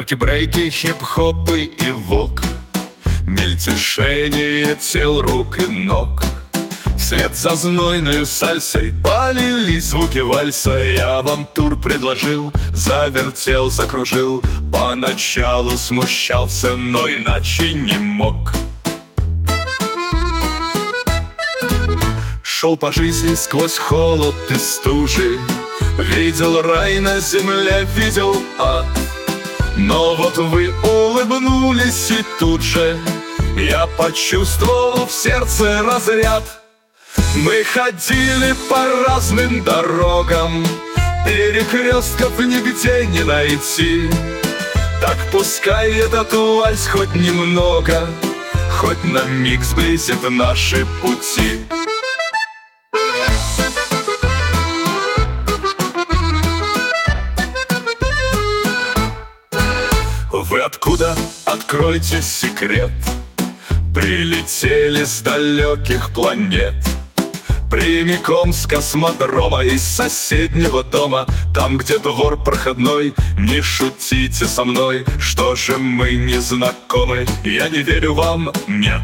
Флёрки, брейки, хип-хопы и вок, мельтешение тел, рук и ног. Вслед за знойною сальсой полились звуки вальса. Я вам тур предложил, завертел, закружил. Поначалу смущался, но иначе не мог. Шел по жизни сквозь холод и стужи, видел рай на земле, видел ад. Но вот вы улыбнулись, и тут же я почувствовал в сердце разряд. Мы ходили по разным дорогам, перекрестков нигде не найти. Так пускай этот вальс хоть немного, хоть на миг сблизит наши пути. Вы откуда? Откройте секрет. Прилетели с далеких планет, прямиком с космодрома, из соседнего дома. Там, где двор проходной, не шутите со мной. Что же мы не знакомы? Я не верю вам, нет.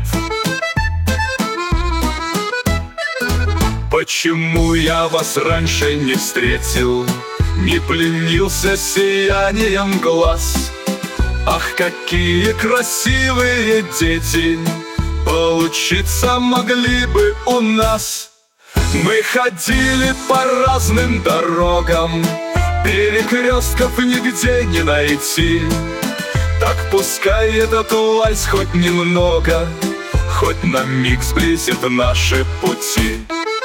Почему я вас раньше не встретил, не пленился сиянием глаз? Ах, какие красивые дети получиться могли бы у нас. Мы ходили по разным дорогам, перекрестков нигде не найти. Так пускай этот вальс хоть немного, хоть на миг сблизит наши пути.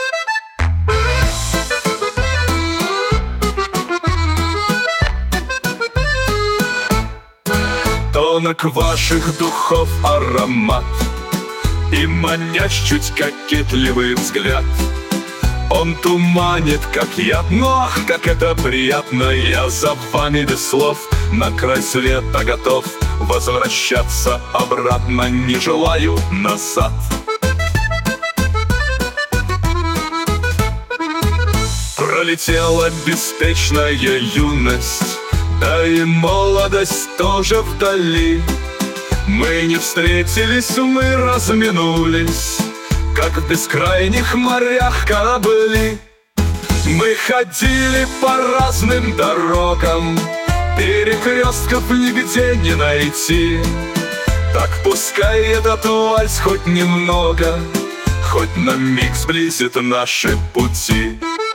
Тонок ваших духов аромат и манящий чуть кокетливый взгляд. Он туманит, как яд, но ах, как это приятно. Я за вами без слов на край света готов. Возвращаться обратно не желаю назад. Пролетела беспечная юность, да и молодость тоже вдали. Мы не встретились, мы разминулись, как в бескрайних морях корабли. Мы ходили по разным дорогам, перекрестков нигде не найти. Так пускай этот вальс хоть немного, хоть на миг сблизит наши пути.